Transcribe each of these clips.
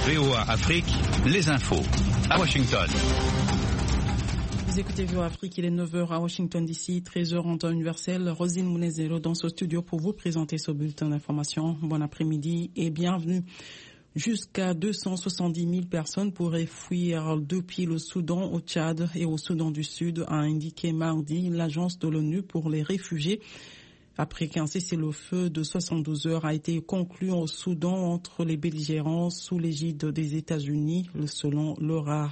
VOA Afrique, les infos. À Washington. Vous écoutez VOA Afrique, il est 9h à Washington DC, 13h en temps universel. Rosine Mounezero dans ce studio pour vous présenter ce bulletin d'information. Bon après-midi et bienvenue. Jusqu'à 270 000 personnes pourraient fuir depuis le Soudan au Tchad et au Soudan du Sud, a indiqué mardi l'agence de l'ONU pour les réfugiés. Après qu'un cessez-le-feu de 72 heures a été conclu au Soudan entre les belligérants sous l'égide des États-Unis, selon Laura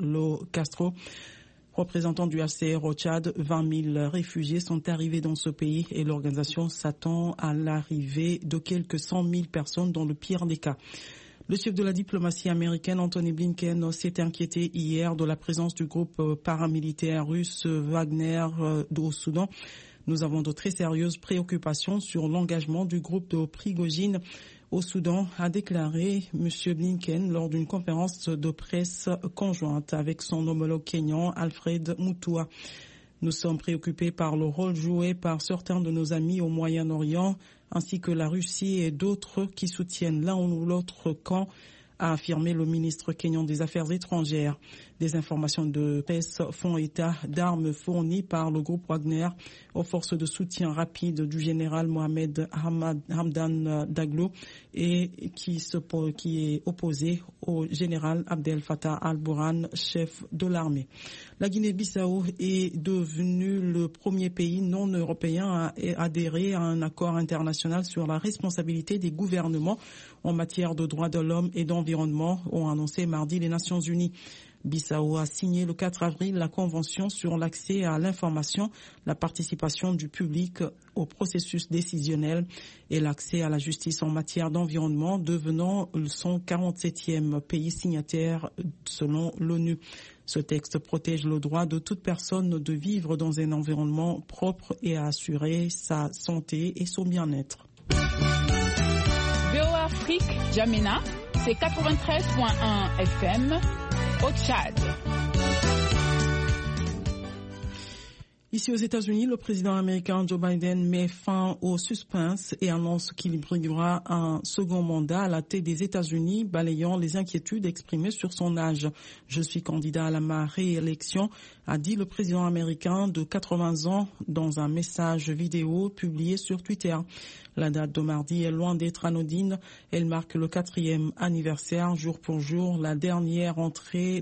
Castro, représentant du HCR au Tchad, 20 000 réfugiés sont arrivés dans ce pays et l'organisation s'attend à l'arrivée de quelques 100 000 personnes dans le pire des cas. Le chef de la diplomatie américaine, Anthony Blinken, s'est inquiété hier de la présence du groupe paramilitaire russe Wagner au Soudan. Nous avons de très sérieuses préoccupations sur l'engagement du groupe de Prigojine au Soudan, a déclaré M. Blinken lors d'une conférence de presse conjointe avec son homologue kényan Alfred Mutua. Nous sommes préoccupés par le rôle joué par certains de nos amis au Moyen-Orient, ainsi que la Russie et d'autres qui soutiennent l'un ou l'autre camp, a affirmé le ministre kényan des Affaires étrangères. Des informations de presse font état d'armes fournies par le groupe Wagner aux forces de soutien rapide du général Mohamed Hamdan Daglo et qui est opposé au général Abdel Fattah al-Burhan, chef de l'armée. La Guinée-Bissau est devenue le premier pays non européen à adhérer à un accord international sur la responsabilité des gouvernements en matière de droits de l'homme et d'environnement, ont annoncé mardi les Nations Unies. Bissau a signé le 4 avril la Convention sur l'accès à l'information, la participation du public au processus décisionnel et l'accès à la justice en matière d'environnement, devenant son 47e pays signataire selon l'ONU. Ce texte protège le droit de toute personne de vivre dans un environnement propre et à assurer sa santé et son bien-être. VOA Afrique, Djamena, c'est 93.1 FM au Tchad. Ici aux États-Unis, le président américain Joe Biden met fin au suspense et annonce qu'il briguera un second mandat à la tête des États-Unis, balayant les inquiétudes exprimées sur son âge. Je suis candidat à ma réélection, a dit le président américain de 80 ans dans un message vidéo publié sur Twitter. La date de mardi est loin d'être anodine. Elle marque le 4e anniversaire, jour pour jour, de la dernière entrée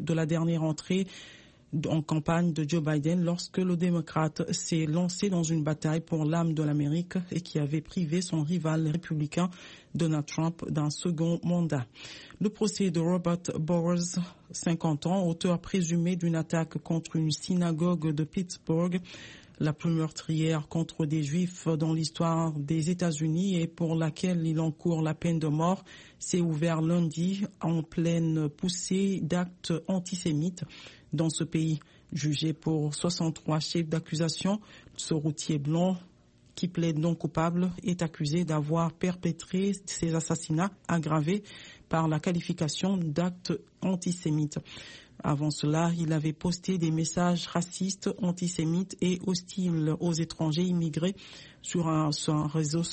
en campagne de Joe Biden lorsque le démocrate s'est lancé dans une bataille pour l'âme de l'Amérique et qui avait privé son rival républicain Donald Trump d'un second mandat. Le procès de Robert Bowers, 50 ans, auteur présumé d'une attaque contre une synagogue de Pittsburgh, la plus meurtrière contre des Juifs dans l'histoire des États-Unis et pour laquelle il encourt la peine de mort, s'est ouvert lundi en pleine poussée d'actes antisémites dans ce pays. Jugé pour 63 chefs d'accusation, ce routier blanc qui plaide non coupable est accusé d'avoir perpétré ces assassinats aggravés par la qualification d'actes antisémites. Avant cela, il avait posté des messages racistes, antisémites et hostiles aux étrangers immigrés sur un réseau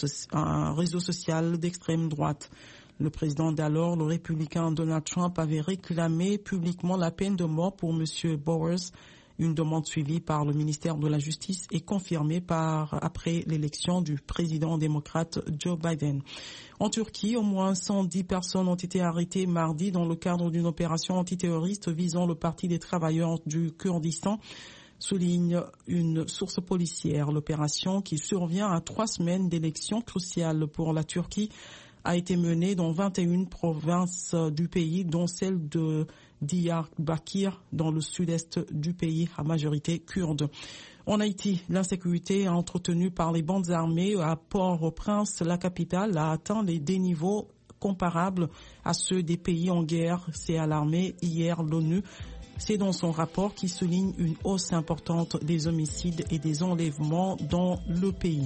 social d'extrême droite. Le président d'alors, le républicain Donald Trump, avait réclamé publiquement la peine de mort pour M. Bowers, une demande suivie par le ministère de la Justice et confirmée après l'élection du président démocrate Joe Biden. En Turquie, au moins 110 personnes ont été arrêtées mardi dans le cadre d'une opération antiterroriste visant le Parti des travailleurs du Kurdistan, souligne une source policière. L'opération, qui survient à 3 semaines d'élections cruciales pour la Turquie, a été menée dans 21 provinces du pays, dont celle de Diyarbakir, dans le sud-est du pays, à majorité kurde. En Haïti, l'insécurité entretenue par les bandes armées à Port-au-Prince, la capitale, a atteint des niveaux comparables à ceux des pays en guerre, s'est alarmé hier l'ONU. C'est dans son rapport qui souligne une hausse importante des homicides et des enlèvements dans le pays.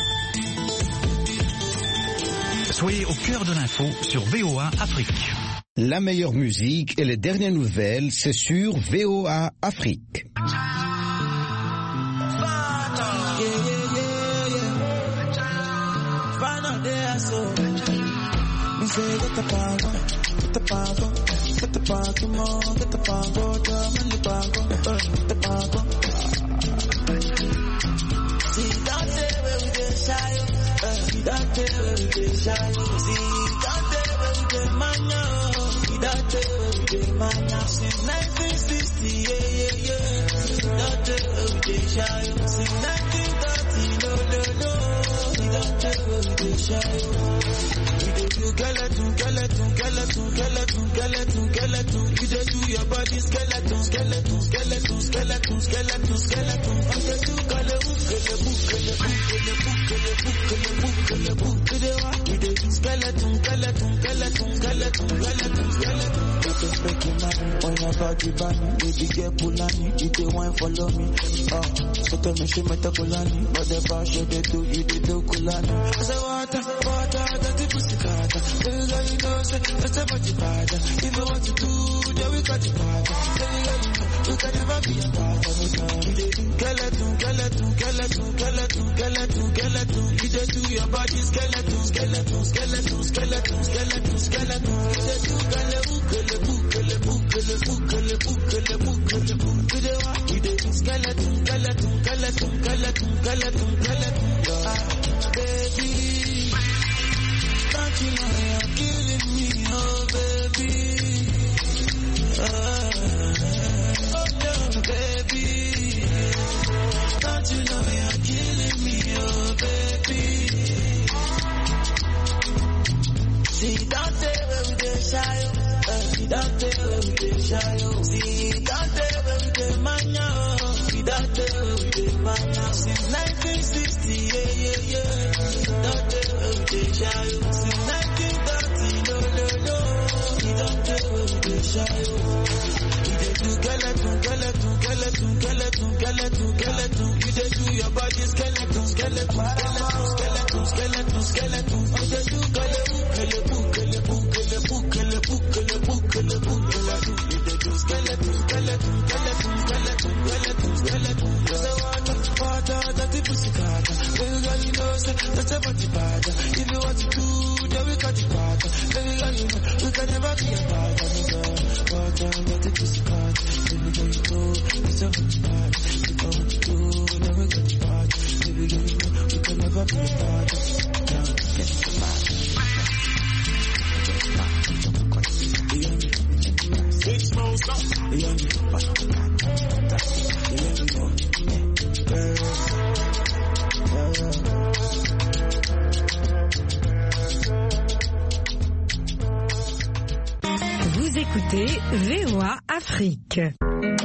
Soyez au cœur de l'info sur VOA Afrique. La meilleure musique et les dernières nouvelles, c'est sur VOA Afrique. Since 1960, since 1930, skeleton. You just do your body skeleton. You just do skeleton. Just make you money on your body, bunny. Baby, get pulani. You the wine follow me. So tell me she met a kulani. But the bash you they do, you they do kulani. I say water, that's the pussy carter. Baby girl, you know, say that's a body bada. If you want to do, then we got the bada. Baby girl, you know, we can never be a bada. You they do skeleton. You just do your body skeleton. You just do skeleton. Baby, don't you know you're killing me, oh baby. Oh no, baby, don't you know you're killing me, oh baby. See, don't tell me we dey shy. Don't tell me we dey shy. See, don't tell me we dey mania. Don't tell me we dey mania. Since 1960, yeah. Don't tell me we dey shy. Since 1930, no. Don't tell me we dey shy. You dey do skeleton. You dey do your body skeleton. You dey do water, that's the pussy carter. Baby girl, you know, say that's a body bada. If you want to do, then we got the bada. Baby girl, you know, we can never be a bada. Water, that's the pussy carter. Baby girl, you know, that's a body bada. If you want to do, then we got the bada. Baby girl, you know, we can never be a bada. Get the bada. Big smoke, Vous écoutez VOA Afrique.